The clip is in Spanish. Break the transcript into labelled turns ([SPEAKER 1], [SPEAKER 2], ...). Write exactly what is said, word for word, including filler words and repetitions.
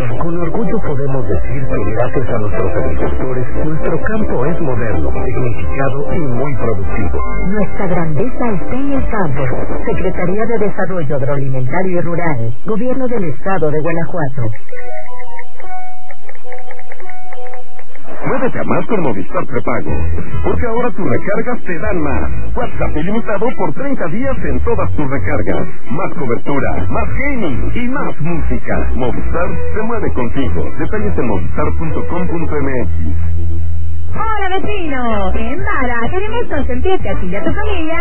[SPEAKER 1] Con orgullo podemos decir que gracias a nuestros agricultores, nuestro campo es moderno, dignificado y muy productivo.
[SPEAKER 2] Nuestra grandeza está en el campo. Secretaría de Desarrollo Agroalimentario y Rural, Gobierno del Estado de Guanajuato.
[SPEAKER 3] Muévete a más con Movistar Prepago, porque ahora tus recargas te dan más. WhatsApp ilimitado por treinta días en todas tus recargas. Más cobertura, más gaming y más música. Movistar se mueve contigo. Detalles en movistar punto com punto m x.
[SPEAKER 4] Hola vecino, en Vara queremos consentirte a ti y a tu familia